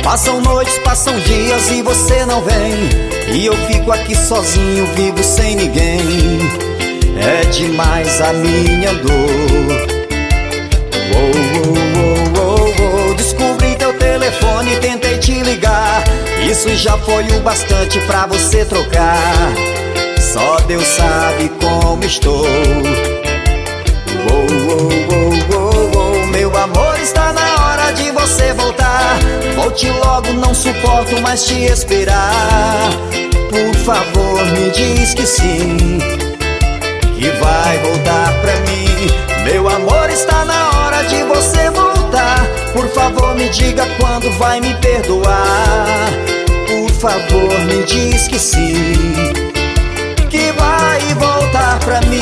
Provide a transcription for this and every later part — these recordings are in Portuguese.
Passam noites, passam dias e você não vem, e eu fico aqui sozinho, vivo sem ninguém. É demais a minha dor. Descobri teu telefone, tentei te ligar, isso já foi o bastante pra você trocar. Só Deus sabe como estou. Meu amor, está na hora de você voltar. Volte logo, não suporto mais te esperar. Por favor, me diz que sim, que vai voltar pra mim. Meu amor, está na hora de você voltar. Por favor, me diga quando vai me perdoar. Por favor, me diz que sim, que vai voltar pra mim.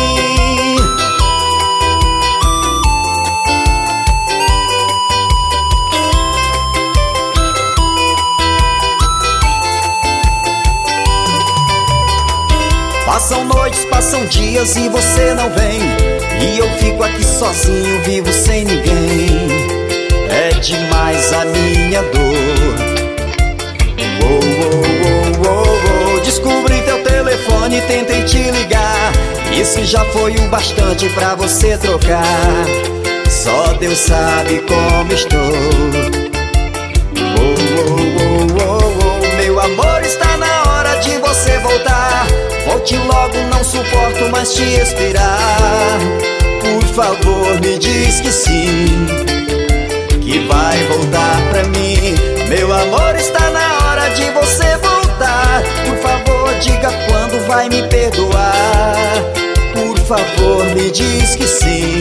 Passam noites, passam dias e você não vem, e eu fico aqui sozinho, vivo sem ninguém. É demais a minha dor. Descobri teu telefone, tentei te ligar, isso já foi o bastante pra você trocar. Só Deus sabe como estou. Meu amor, está na hora de você voltar. Volte logo, não suporto mais te esperar. Por favor, me diz que sim, que vai voltar pra mim. Meu amor, está na hora de você voltar. Por favor, diga quando vai me perdoar. Por favor, me diz que sim,